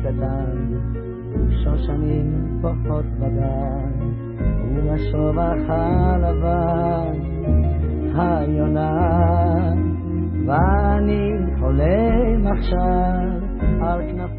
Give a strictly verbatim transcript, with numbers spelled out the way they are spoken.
קטן, שושנים פחות בגן, ובשובך הלבן היונה, ואני חולם עכשיו על כנף